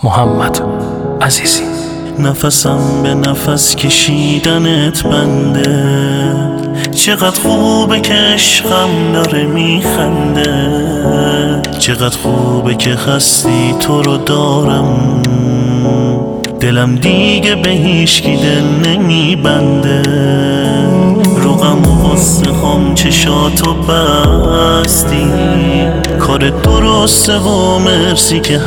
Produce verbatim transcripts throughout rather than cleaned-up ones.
محمد عزیزی. نفسم به نفس کشیدنت بنده، چقدر خوبه که عشقم داره میخنده، چقدر خوبه که هستی تو رو دارم، دلم دیگه به هیچکی دل نمیبنده، رو غم و غصه هم چشاتو بستی، کار درسته و مرسی که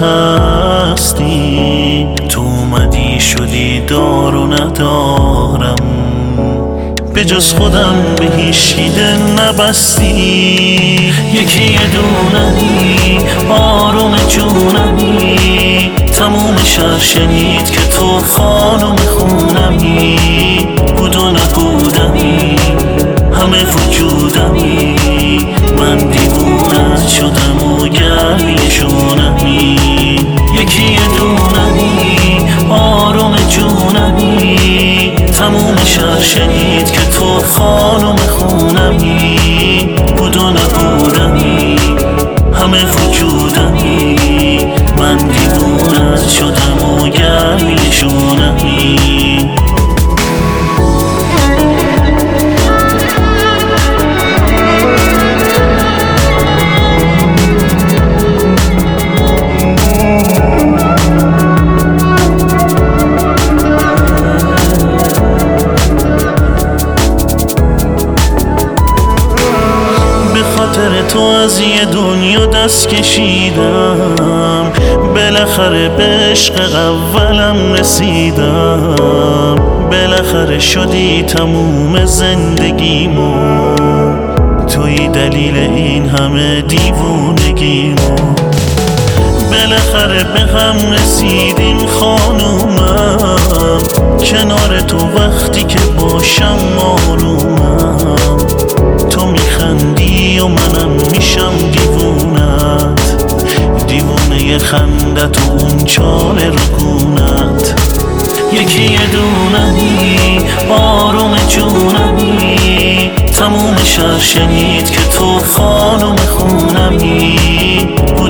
هستی، تو اومدی شدی دار و ندارم، به جز خودم به هیچکی دل نبستی، یکی یه دونمی آروم جونمی، تموم شهر شنید که تو خانم خونمی، بود و نبودمی همه وجودمی، من دیوونت شدم و گرمی شونمی، یکی یه دونمی آروم جونمی، تموم شهر شنید که تو خانم خونمی، بود و نبودمی همه وجودمی، من دیوونت شدم و گرمی شونمی. تو از یه دنیا دست کشیدم، بالاخره به عشق اولم رسیدم، بالاخره شدی تموم زندگیمو، توی دلیل این همه دیوونگیمو، بالاخره به هم رسیدیم خانومم، کنار تو وقتی که باشم آرومم، تو میخندی و منم میشم دیوونت، دیوونه خندت و اون چال رکونت، یکی یه دونمی آروم جونمی، تموم شهر شنید که تو خانم خونمی،